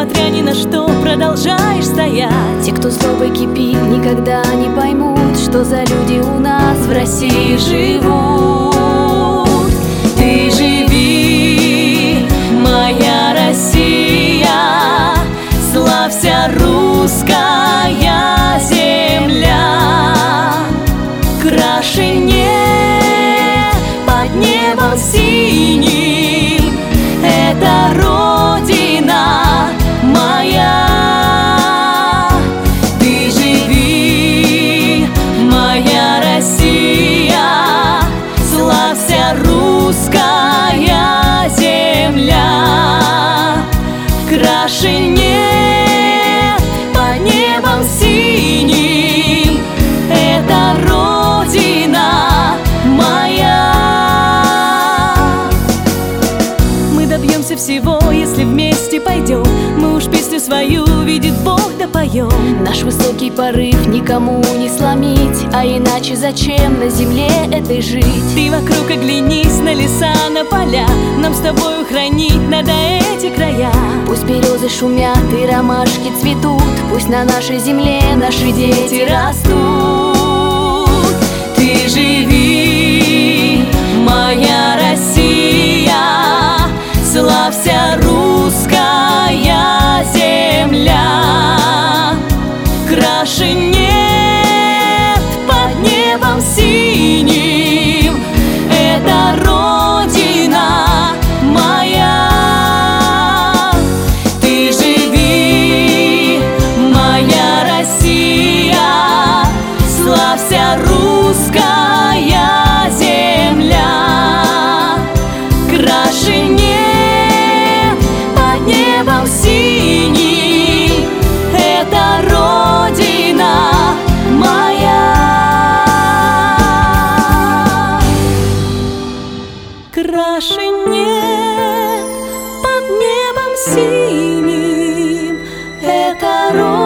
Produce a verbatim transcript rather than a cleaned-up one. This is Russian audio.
несмотря ни на что, продолжаешь стоять. Те, кто злобой кипит, никогда не поймут, что за люди у нас в России живут. Ты живи, моя Россия, славься, русская земля. Краше нет под небом синим, это Родина моя. Ты живи, моя Россия, славься, русская земля. Краше нет под небом синим, это Родина моя. Мы добьемся всего, если вместе пойдем. Мы уж песню свою, видит Бог, да поем. Наш высокий порыв никому не сломить, а иначе зачем на земле этой жить? Ты вокруг оглянись на леса, на поля, нам с тобою хранить надо эти края. Пусть березы шумят и ромашки цветут, пусть на нашей земле наши дети растут. Ты живи, моя Россия, славься, русская земля. Краше нет под небом синим, это Родина моя. Ты живи, моя Россия, славься, русская земля. Краше нет под небом синим, это Родина моя. Краше нет под небом синим, это Родина.